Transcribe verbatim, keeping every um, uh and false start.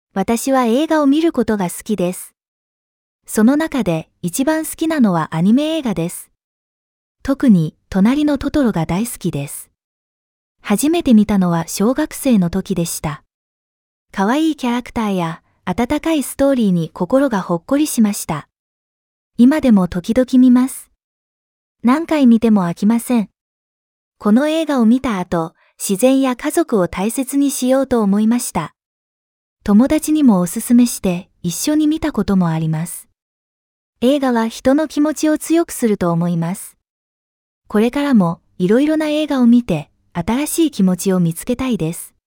私は映画を見ることが好きです。その中で一番好きなのはアニメ映画です。特に、隣のトトロが大好きです。初めて見たのは小学生の時でした。可愛いキャラクターや温かいストーリーに心がほっこりしました。今でも時々見ます。何回見ても飽きません。この映画を見た後、自然や家族を大切にしようと思いました。友達にもおすすめして一緒に見たこともあります。映画は人の気持ちを強くすると思います。これからもいろいろな映画を見て新しい気持ちを見つけたいです。